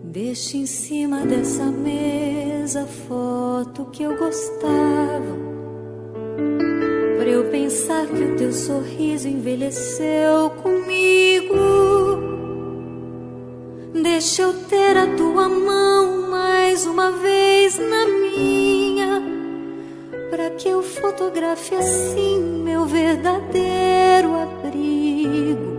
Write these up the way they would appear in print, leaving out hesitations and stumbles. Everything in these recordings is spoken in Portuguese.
Deixa em cima dessa mesa a foto que eu gostava, pra eu pensar que o teu sorriso envelheceu comigo. Deixa eu ter a tua mão mais uma vez na minha, pra que eu fotografe assim meu verdadeiro abrigo.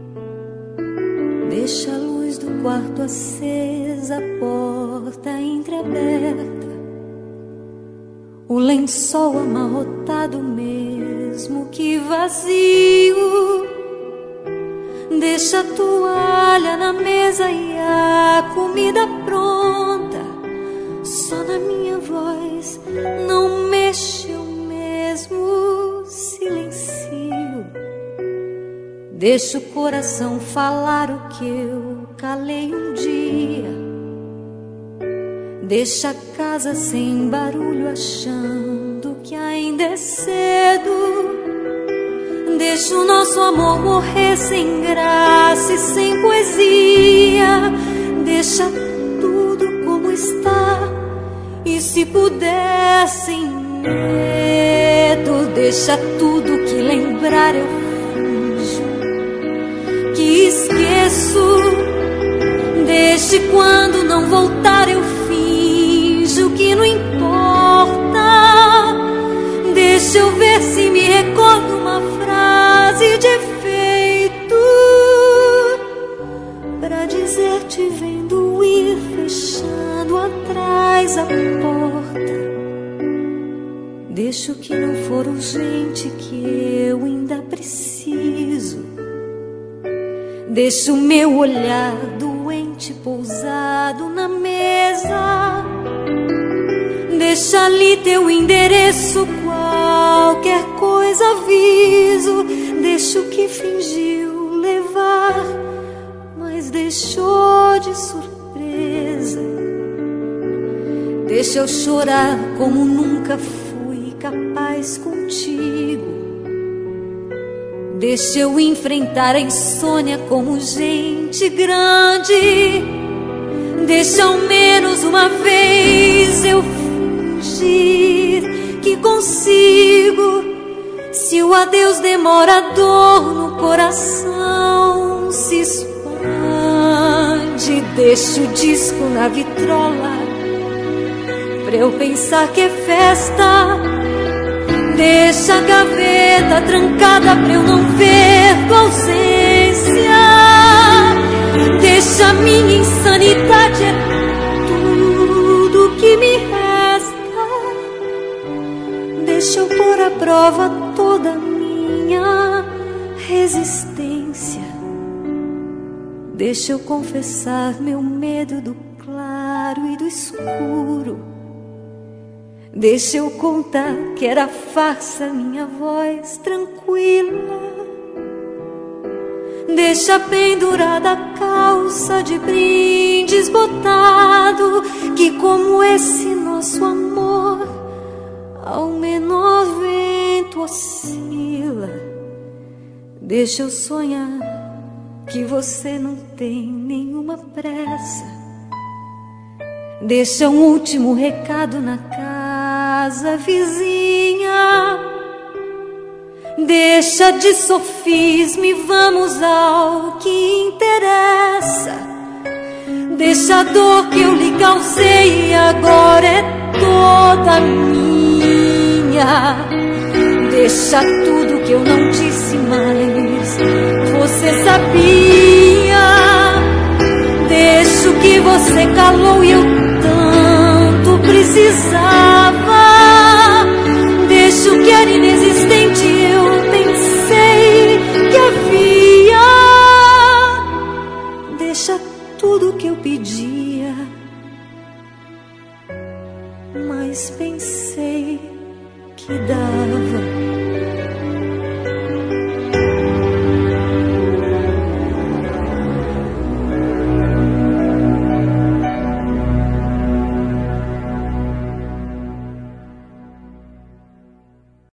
Deixa a luz do quarto acesa, a porta entreaberta, o lençol amarrotado mesmo que vazio. Deixa a toalha na mesa e a comida pronta. Só na minha voz não mexe, eu mesmo silencio. Deixa o coração falar o que eu calei um dia. Deixa a casa sem barulho, achando que ainda é cedo. Deixa o nosso amor morrer sem graça e sem poesia. Deixa tudo como está, e se puder sem medo. Deixa tudo que lembrar eu finjo que esqueço. Deixe quando não voltar eu finjo que não importa. Deixa eu ver se me recordo uma frase de efeito pra dizer-te vendo ir fechando atrás a porta. Deixa o que não for urgente que eu ainda preciso. Deixa o meu olhar doente pousado na mesa. Deixa ali teu endereço, qualquer coisa aviso. Deixa o que fingiu levar, mas deixou de surpresa. Deixa eu chorar como nunca fui capaz contigo. Deixa eu enfrentar a insônia como gente grande. Deixa ao menos uma vez eu fingir que consigo. Se o adeus demora, a dor no coração se expande. Deixa o disco na vitrola pra eu pensar que é festa. Deixa a gaveta trancada pra eu não ver tua ausência. Deixa a minha insanidade, é tudo que me resta. Deixa eu pôr à prova toda a minha resistência. Deixa eu confessar meu medo do claro e do escuro. Deixa eu contar que era farsa minha voz tranquila. Deixa pendurada a calça de brindes botado, que como esse nosso amor ao menor vento oscila. Deixa eu sonhar que você não tem nenhuma pressa. Deixa um último recado na casa vizinha. Deixa de sofisma e vamos ao que interessa. Deixa a dor que eu lhe causei e agora é toda minha. Deixa tudo que eu não disse, mas você sabia. Deixa o que você calou e eu tanto precisava. Deixa o que era inexistente eu pensei que havia. Deixa tudo que eu pedia, mas pensei que dá.